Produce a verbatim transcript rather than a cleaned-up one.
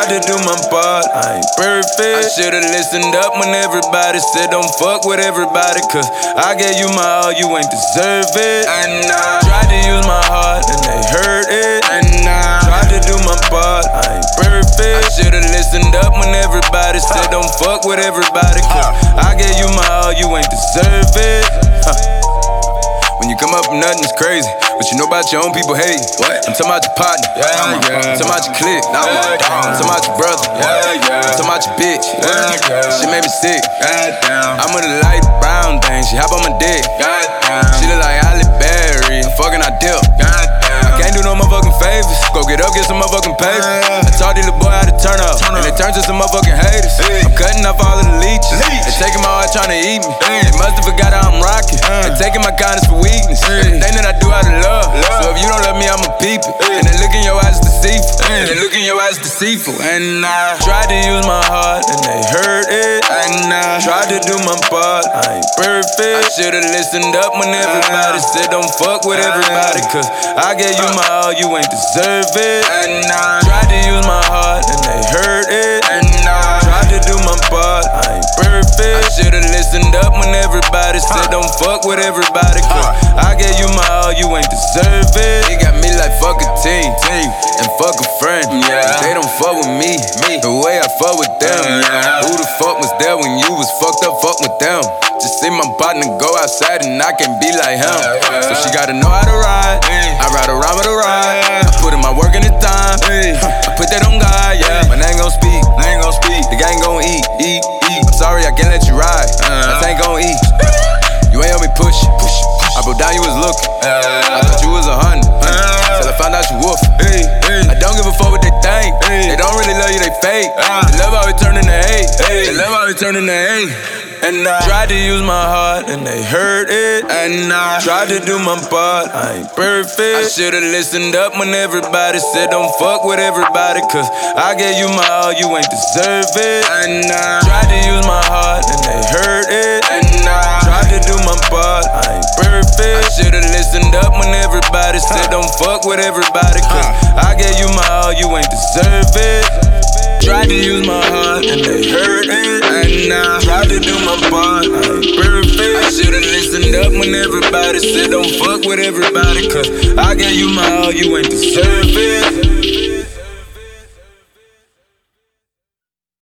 Tried to do my part, I ain't perfect. I should've listened up when everybody said don't fuck with everybody, cause I gave you my all, you ain't deserve it. And I tried to use my heart and they heard it. And I tried to do my part, I ain't perfect. I should've listened up when everybody said don't fuck with everybody, cause I gave you my all, you ain't deserve it. Huh. When you come up with nothing, it's crazy. But you know about your own people hate. What? I'm talking about your partner. Yeah, yeah. I'm talking about your clique. Yeah, yeah. I'm talking about your brother. Yeah, yeah. I'm talking about your bitch. Yeah, yeah. She made me sick. God, I'm with a light brown thing. She hop on my dick. God, she look like Halle Berry. I'm fucking I dip. God, I can't do no motherfucking favors. Go get up, get some motherfucking paper. I taught these little boy how to turn up. Turn and they turn to some motherfucking haters. Hey. I'm cutting off all of the leeches. Leech. They taking my heart trying to eat me. Hey. They must have forgot how I'm rocking. Uh. They taking my kindness for weakness. Hey. Everything that I do out of love. love. So if you don't love me, I'ma peep it. Hey. And then look in your eyes deceitful. Hey. And then look in your eyes deceitful. And I tried to use my heart and they heard it. And I tried to do my part, I ain't perfect. I should've listened up when everybody uh. said don't fuck with everybody, cause I gave you my all, you ain't deserve it. And I tried to use my heart and they heard it. And I tried to do my part, I ain't perfect. I should've listened up when everybody said don't fuck with everybody, cause I gave you my all, you ain't deserve it. They got me like fuck a team, team and fuck a friend. Yeah. They don't fuck with me, me the way I fuck with them. Yeah. Who the fuck was there when you was fucked up, fuck with them? Just see my partner go outside and I can be like him. So she gotta know how to ride. I ride around with a ride. I put in my work in the time. I put that on God, yeah. But I ain't gon' speak, I ain't gon' speak. The gang gon' eat, eat, eat. I'm sorry, I can't let you ride. I ain't gon' eat. You ain't help me push, push. I broke down, you was looking. I thought you was a hundred. Till I found out you wolf. I don't give a fuck what they think. They don't really love you, they fake. They love how we turn into hate. They love how we turn into hate. And I tried to use my heart and they heard it. And I tried to do my part, I ain't perfect. I should've listened up when everybody said don't fuck with everybody, cause I gave you my all, you ain't deserve it. And I tried to use my heart and they heard it. And I tried to do my part, I ain't perfect. I should've listened up when everybody said don't fuck with everybody, cause I gave you my all, you ain't deserve it. Tried to use my heart and they heard it. And I tried to do my part, I ain't perfect. I should've listened up when everybody said don't fuck with everybody, cause I gave you my all, you ain't deserve it.